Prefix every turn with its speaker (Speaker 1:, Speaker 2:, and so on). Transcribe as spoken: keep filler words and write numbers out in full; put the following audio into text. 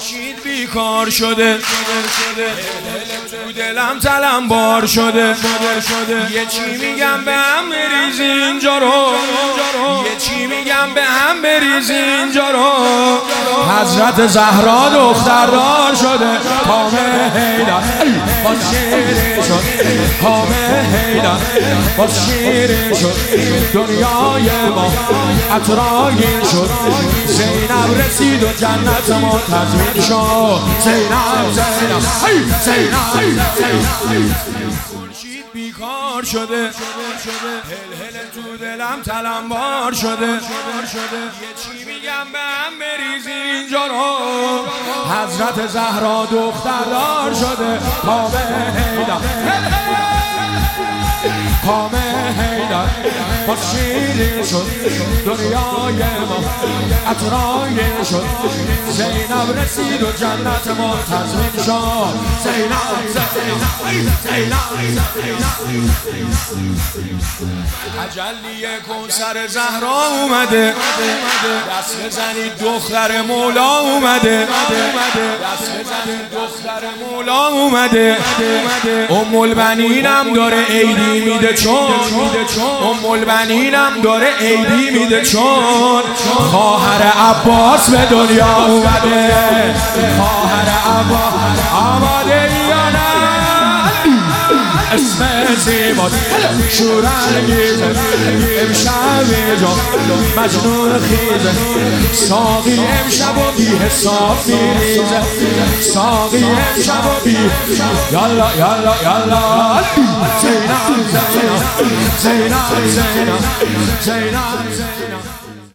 Speaker 1: خورشید بیکار شده، تو دلم تلمبار شده. یه چی میگم به هم بریز اینجا رو، یه چی میگم به هم بریز اینجا رو. حضرت زهرا دختردار شده، کامه حیدر باز شیره شد، کامه حیدر باز شیره شد. دنیای ما عطرآگین شد، زینب رسید و جنت ما تضمین شد. زینب زینب زینب خورشید بیکار شده، هل هل تو دلم تلمبار شده. یه چی میگم به هم بریز اینجا رو. حضرت زهرا دختردار شده، کامه حیدر کامه حیدر باز شیرین شد. دنیای ما عطرآگین شد، زینب رسید و جنت ما تضمین شد. زینب زینب تجلی کوثر زهرا اومده، دست بزنید دختر مولا اومده، دست بزنید دختر مولا اومده. ام البنینم داره عیدی میده چون، ام البنینم داره عیدی میده چون خواهر عباس به دنیا اومده. خواهر عباس آماده یا نه؟ اسم زیبا شورانگیزه، امشب اینجا مجنون خیزه. ساقی امشب و بی حساب میریزه، ساقی امشب و بی یالا یالا یالا. زینب زینب زینب زینب زینب